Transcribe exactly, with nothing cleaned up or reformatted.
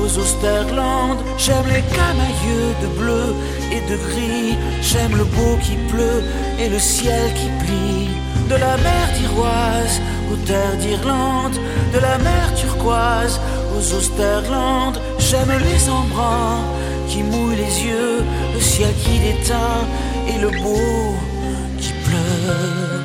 aux Austerland. J'aime les camailleux de bleu et de gris. J'aime le beau qui pleut et le ciel qui plie. De la mer d'Iroise aux terres d'Irlande, de la mer turquoise aux Austerland. J'aime les embruns qui mouillent les yeux, le ciel qui déteint et le beau qui pleut.